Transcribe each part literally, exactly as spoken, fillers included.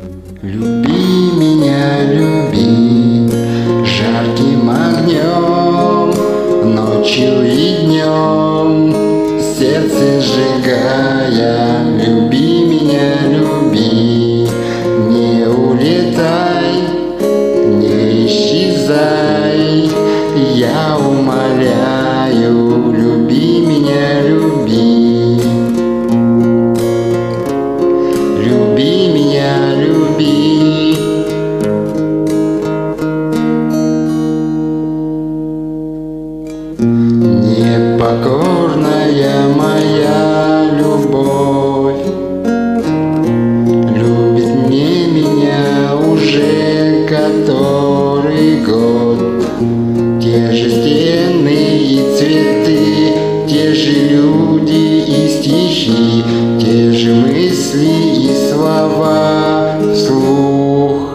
Люби меня, люби жарким огнем, ночью и днем, сердце сжигая. Люби меня, люби, не улетай, не исчезай, я умоляю. Люби меня, люби, люби меня, люби. Непокорная моя любовь любит не меня уже который год. Те же стены и цветы, те же люди и стихи, те же мысли и слова вслух.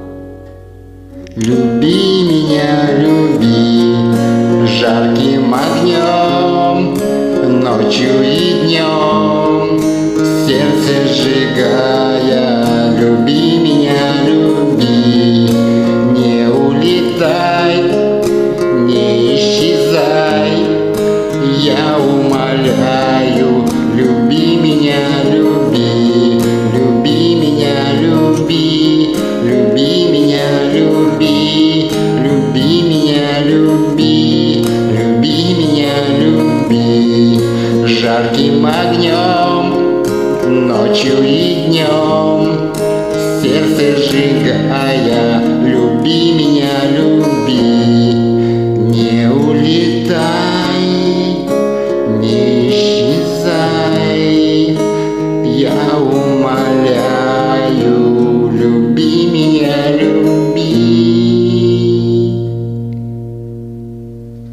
Люби меня, люби жарким огнем, ночью и днем, сердце сжигая. Люби меня, люби, не улетай, не исчезай, я умоляю. Люби меня, люби, люби меня, люби, люби меня, люби, люби меня, люби, люби меня, люби жарким огнем, ночью и днем, сердце сжигая. Люби меня.